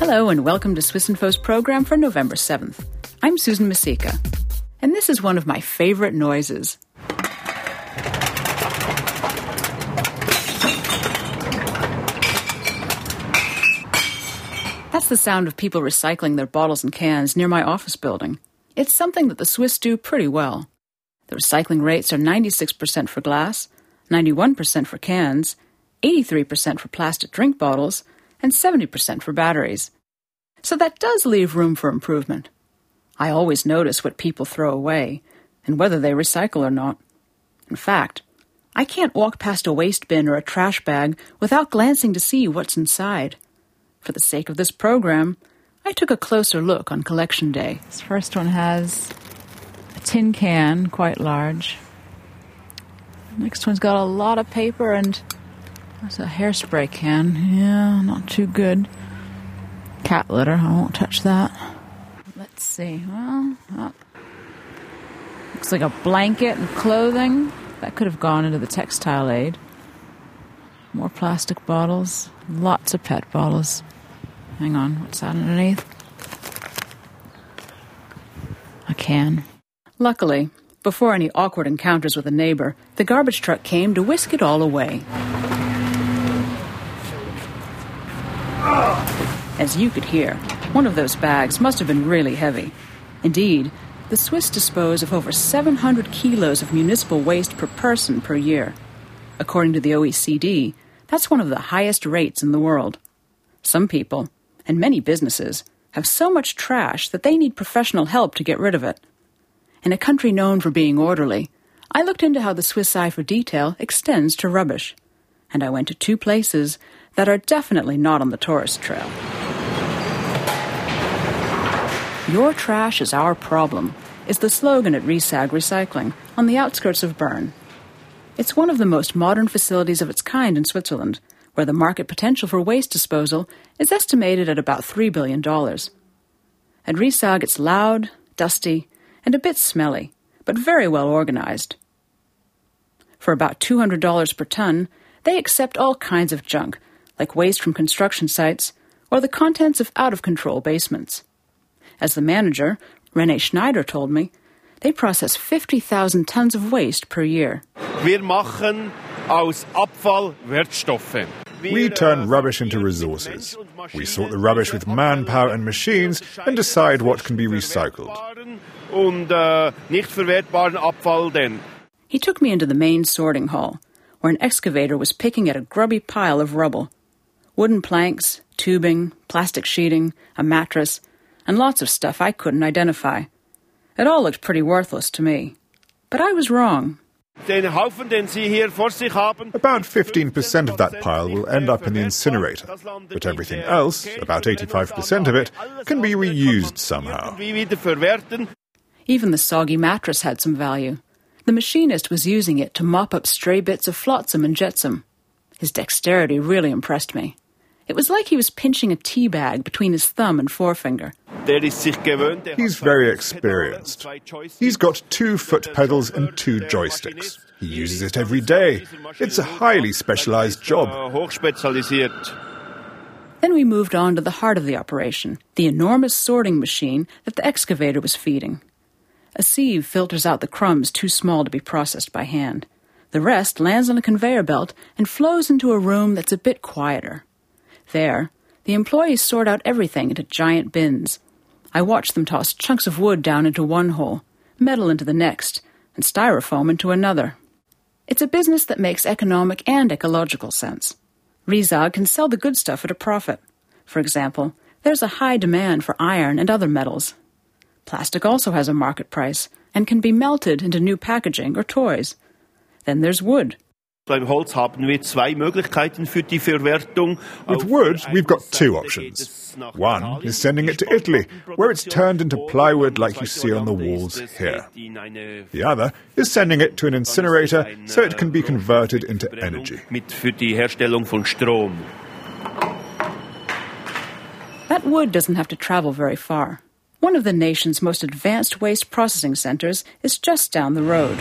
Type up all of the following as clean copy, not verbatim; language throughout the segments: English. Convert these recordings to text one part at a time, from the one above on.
Hello and welcome to Swiss Info's program for November 7th. I'm Susan Masika, and this is one of my favorite noises. That's the sound of people recycling their bottles and cans near my office building. It's something that the Swiss do pretty well. The recycling rates are 96% for glass, 91% for cans, 83% for plastic drink bottles, and 70% for batteries. So that does leave room for improvement. I always notice what people throw away, and whether they recycle or not. In fact, I can't walk past a waste bin or a trash bag without glancing to see what's inside. For the sake of this program, I took a closer look on collection day. This first one has a tin can, quite large. The next one's got a lot of paper and there's a hairspray can. Yeah, not too good. Cat litter, I won't touch that. Let's see. Well, looks like a blanket and clothing. That could have gone into the textile aid. More plastic bottles. Lots of PET bottles. Hang on, what's that underneath? A can. Luckily, before any awkward encounters with a neighbor, the garbage truck came to whisk it all away. As you could hear, one of those bags must have been really heavy. Indeed, the Swiss dispose of over 700 kilos of municipal waste per person per year. According to the OECD, that's one of the highest rates in the world. Some people, and many businesses, have so much trash that they need professional help to get rid of it. In a country known for being orderly, I looked into how the Swiss eye for detail extends to rubbish. And I went to two places that are definitely not on the tourist trail. "Your trash is our problem" is the slogan at Resag Recycling on the outskirts of Bern. It's one of the most modern facilities of its kind in Switzerland, where the market potential for waste disposal is estimated at about $3 billion. At Resag, it's loud, dusty, and a bit smelly, but very well organized. For about $200 per ton, they accept all kinds of junk, like waste from construction sites or the contents of out-of-control basements. As the manager, René Schneider, told me, they process 50,000 tons of waste per year. Wir machen aus Abfall Wertstoffe. We turn rubbish into resources. We sort the rubbish with manpower and machines and decide what can be recycled. Und nicht verwertbaren Abfall then. He took me into the main sorting hall, where an excavator was picking at a grubby pile of rubble. Wooden planks, tubing, plastic sheeting, a mattress, and lots of stuff I couldn't identify. It all looked pretty worthless to me. But I was wrong. Den Haufen, den Sie hier vor sich haben, About 15% of that pile will end up in the incinerator, but everything else, about 85% of it, can be reused somehow. Even the soggy mattress had some value. The machinist was using it to mop up stray bits of flotsam and jetsam. His dexterity really impressed me. It was like he was pinching a tea bag between his thumb and forefinger. He's very experienced. He's got 2 foot pedals and 2 joysticks. He uses it every day. It's a highly specialized job. Then we moved on to the heart of the operation, the enormous sorting machine that the excavator was feeding. A sieve filters out the crumbs too small to be processed by hand. The rest lands on a conveyor belt and flows into a room that's a bit quieter. There, the employees sort out everything into giant bins. I watched them toss chunks of wood down into one hole, metal into the next, and styrofoam into another. It's a business that makes economic and ecological sense. Resag can sell the good stuff at a profit. For example, there's a high demand for iron and other metals. Plastic also has a market price and can be melted into new packaging or toys. Then there's wood. Beim Holz haben wir 2 Möglichkeiten für die Verwertung. With wood, we've got 2 options. One is sending it to Italy, where it's turned into plywood like you see on the walls here. The other is sending it to an incinerator so it can be converted into energy. Für die Herstellung von Strom. That wood doesn't have to travel very far. One of the nation's most advanced waste processing centers is just down the road.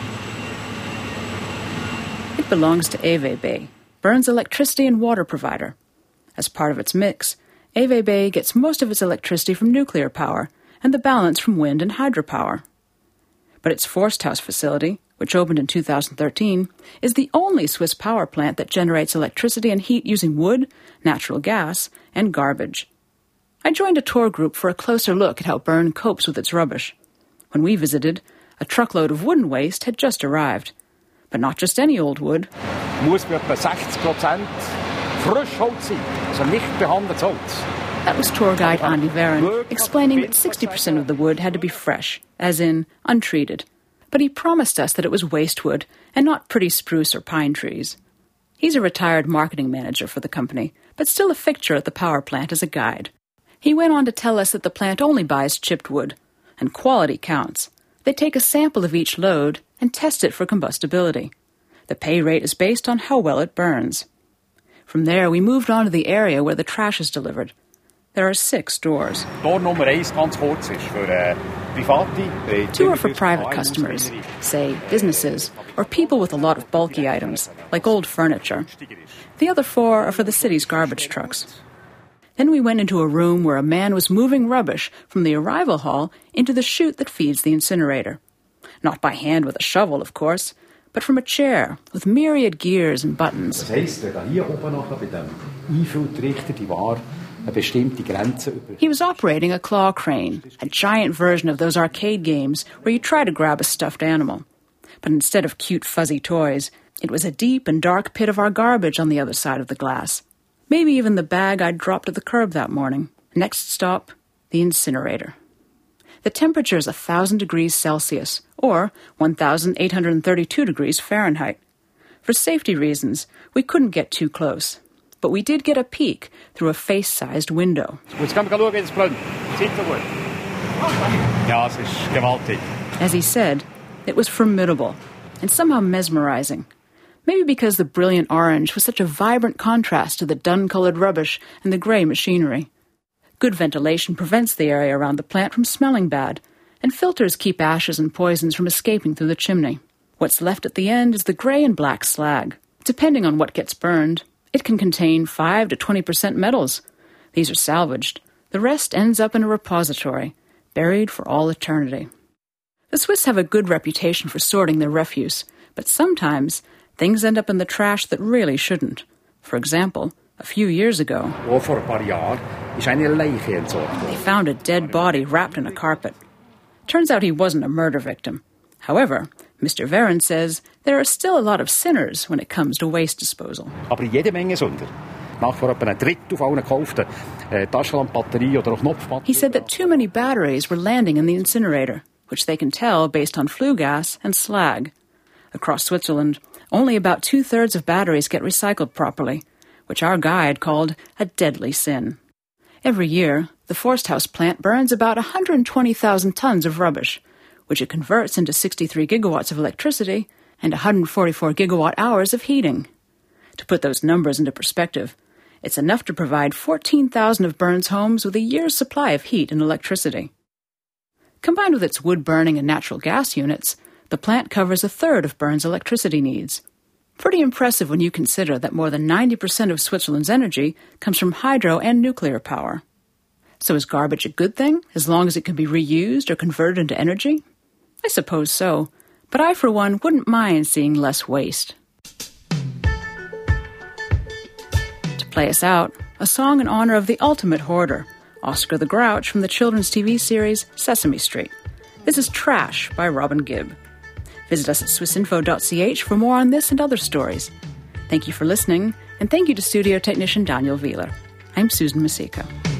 It belongs to EWB, Bern's electricity and water provider. As part of its mix, EVB gets most of its electricity from nuclear power and the balance from wind and hydropower. But its Forsthaus facility, which opened in 2013, is the only Swiss power plant that generates electricity and heat using wood, natural gas, and garbage. I joined a tour group for a closer look at how Bern copes with its rubbish. When we visited, a truckload of wooden waste had just arrived. But not just any old wood. Muss bei etwa 60% Frischholz sein, also nicht behandeltes Holz. That was tour guide Andy Varen explaining that 60% of the wood had to be fresh, as in untreated. But he promised us that it was waste wood and not pretty spruce or pine trees. He's a retired marketing manager for the company, but still a fixture at the power plant as a guide. He went on to tell us that the plant only buys chipped wood, and quality counts. They take a sample of each load and test it for combustibility. The pay rate is based on how well it burns. From there, we moved on to the area where the trash is delivered. There are 6 doors. Door nummer 1 ganz kurz ist für private. 2 are for private customers, say businesses, or people with a lot of bulky items, like old furniture. The other 4 are for the city's garbage trucks. Then we went into a room where a man was moving rubbish from the arrival hall into the chute that feeds the incinerator. Not by hand with a shovel, of course, but from a chair with myriad gears and buttons. Das heisst, wenn hier oben noch bei dem Einfülltrichter die Ware eine bestimmte Grenze über. He was operating a claw crane, a giant version of those arcade games where you try to grab a stuffed animal. But instead of cute fuzzy toys, it was a deep and dark pit of our garbage on the other side of the glass. Maybe even the bag I'd dropped at the curb that morning. Next stop, the incinerator. The temperature is 1,000 degrees Celsius, or 1,832 degrees Fahrenheit. For safety reasons, we couldn't get too close. But we did get a peek through a face-sized window. Jetzt können wir schauen, wie es brennt. Sieht so gut. Ja, es ist gewaltig. As he said, it was formidable and somehow mesmerizing. Maybe because the brilliant orange was such a vibrant contrast to the dun-colored rubbish and the grey machinery. Good ventilation prevents the area around the plant from smelling bad, and filters keep ashes and poisons from escaping through the chimney. What's left at the end is the grey and black slag. Depending on what gets burned, it can contain 5 to 20% metals. These are salvaged. The rest ends up in a repository, buried for all eternity. The Swiss have a good reputation for sorting their refuse, but sometimes things end up in the trash that really shouldn't. For example, a few years ago, they found a dead body wrapped in a carpet. Turns out he wasn't a murder victim. However, Mr. Varen says there are still a lot of sinners when it comes to waste disposal. Aber jede Menge Sünder. Nach vor etwa ein Drittel von allen gekauften Taschenlampenbatterien oder Knopfbatterien. He said that too many batteries were landing in the incinerator, which they can tell based on flue gas and slag. Across Switzerland, only about 2/3 of batteries get recycled properly, which our guide called a deadly sin. Every year, the Forsthaus plant burns about 120,000 tons of rubbish, which it converts into 63 gigawatts of electricity and 144 gigawatt hours of heating. To put those numbers into perspective, it's enough to provide 14,000 of Bern's homes with a year's supply of heat and electricity. Combined with its wood-burning and natural gas units, the plant covers 1/3 of Bern's electricity needs. Pretty impressive when you consider that more than 90% of Switzerland's energy comes from hydro and nuclear power. So is garbage a good thing, as long as it can be reused or converted into energy? I suppose so, but I, for one, wouldn't mind seeing less waste. To play us out, a song in honor of the ultimate hoarder, Oscar the Grouch from the children's TV series Sesame Street. This is Trash by Robin Gibb. Visit us at swissinfo.ch for more on this and other stories. Thank you for listening, and thank you to studio technician Daniel Wheeler. I'm Susan Masika.